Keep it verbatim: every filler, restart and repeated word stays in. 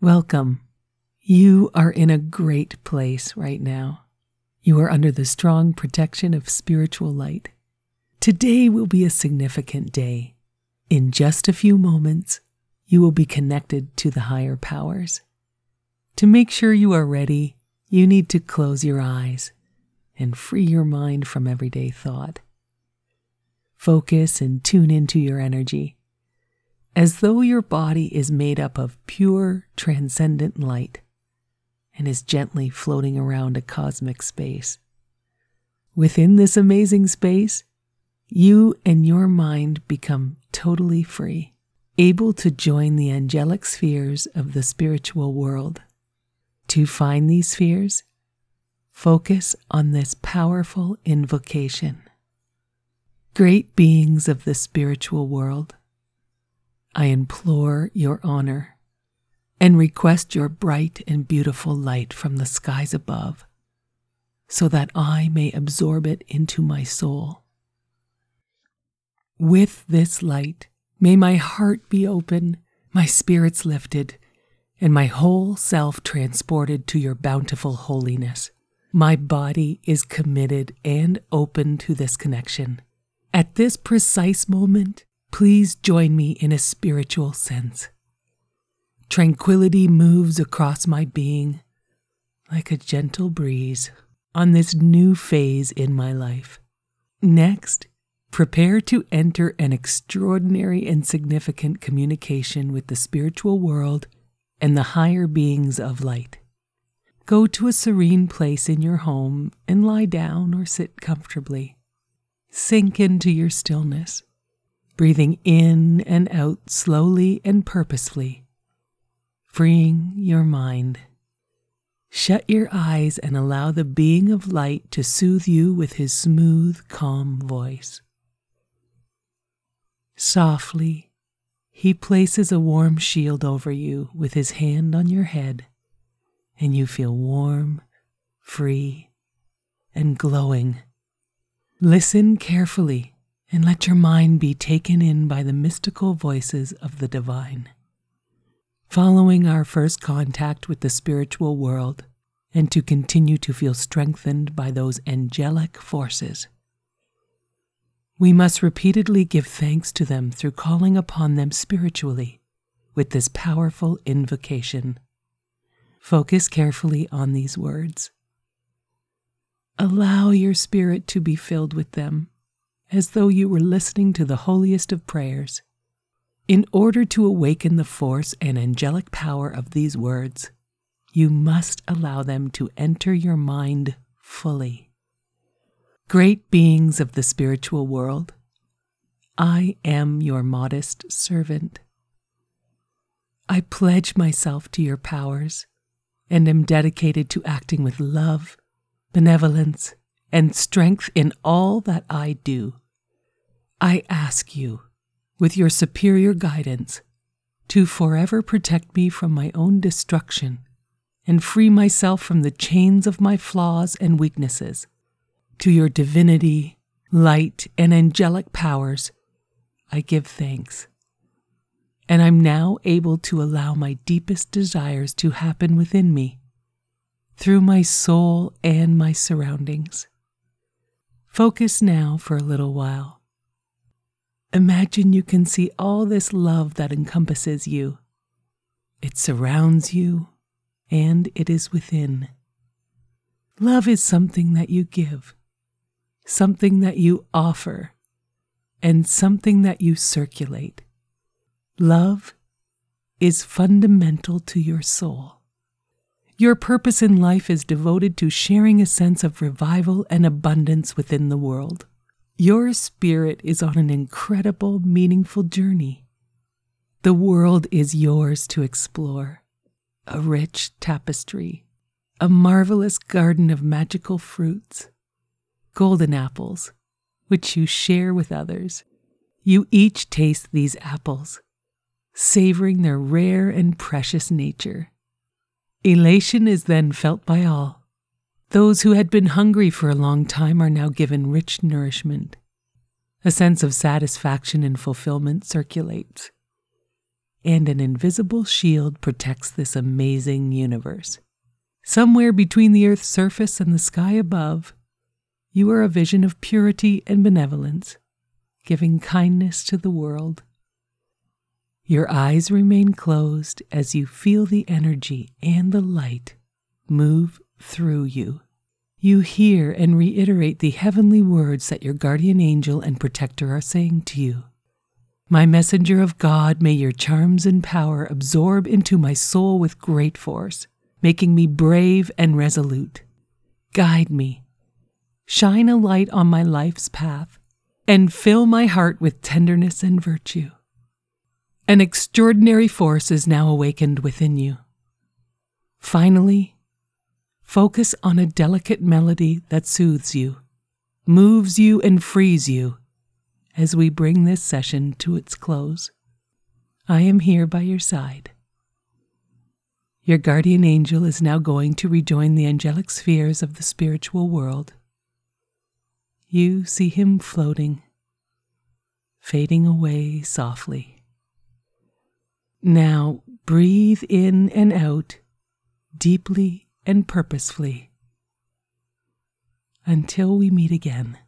Welcome. You are in a great place right now. You are under the strong protection of spiritual light. Today will be a significant day. In just a few moments, you will be connected to the higher powers. To make sure you are ready, you need to close your eyes and free your mind from everyday thought. Focus and tune into your energy, as though your body is made up of pure, transcendent light and is gently floating around a cosmic space. Within this amazing space, you and your mind become totally free, able to join the angelic spheres of the spiritual world. To find these spheres, focus on this powerful invocation. Great beings of the spiritual world, I implore your honor and request your bright and beautiful light from the skies above, so that I may absorb it into my soul. With this light, may my heart be open, my spirits lifted, and my whole self transported to your bountiful holiness. My body is committed and open to this connection. At this precise moment, please join me in a spiritual sense. Tranquility moves across my being like a gentle breeze on this new phase in my life. Next, prepare to enter an extraordinary and significant communication with the spiritual world and the higher beings of light. Go to a serene place in your home and lie down or sit comfortably. Sink into your stillness, breathing in and out slowly and purposefully, freeing your mind. Shut your eyes and allow the being of light to soothe you with his smooth, calm voice. Softly, he places a warm shield over you with his hand on your head, and you feel warm, free, and glowing. Listen carefully and let your mind be taken in by the mystical voices of the divine. Following our first contact with the spiritual world, and to continue to feel strengthened by those angelic forces, we must repeatedly give thanks to them through calling upon them spiritually with this powerful invocation. Focus carefully on these words. Allow your spirit to be filled with them, as though you were listening to the holiest of prayers. In order to awaken the force and angelic power of these words, you must allow them to enter your mind fully. Great beings of the spiritual world, I am your modest servant. I pledge myself to your powers and am dedicated to acting with love, benevolence, and strength in all that I do. I ask you, with your superior guidance, to forever protect me from my own destruction and free myself from the chains of my flaws and weaknesses. To your divinity, light, and angelic powers, I give thanks. And I'm now able to allow my deepest desires to happen within me, through my soul and my surroundings. Focus now for a little while. Imagine you can see all this love that encompasses you. It surrounds you, and it is within. Love is something that you give, something that you offer, and something that you circulate. Love is fundamental to your soul. Your purpose in life is devoted to sharing a sense of revival and abundance within the world. Your spirit is on an incredible, meaningful journey. The world is yours to explore. A rich tapestry, a marvelous garden of magical fruits, golden apples, which you share with others. You each taste these apples, savoring their rare and precious nature. Elation is then felt by all. Those who had been hungry for a long time are now given rich nourishment. A sense of satisfaction and fulfillment circulates. and an invisible shield protects this amazing universe. Somewhere between the Earth's surface and the sky above, you are a vision of purity and benevolence, giving kindness to the world. Your eyes remain closed as you feel the energy and the light move through you. You hear and reiterate the heavenly words that your guardian angel and protector are saying to you. My messenger of God, may your charms and power absorb into my soul with great force, making me brave and resolute. Guide me, shine a light on my life's path, and fill my heart with tenderness and virtue. An extraordinary force is now awakened within you. Finally, focus on a delicate melody that soothes you, moves you, and frees you as we bring this session to its close. I am here by your side. Your guardian angel is now going to rejoin the angelic spheres of the spiritual world. You see him floating, fading away softly. Now breathe in and out, deeply and purposefully, until we meet again.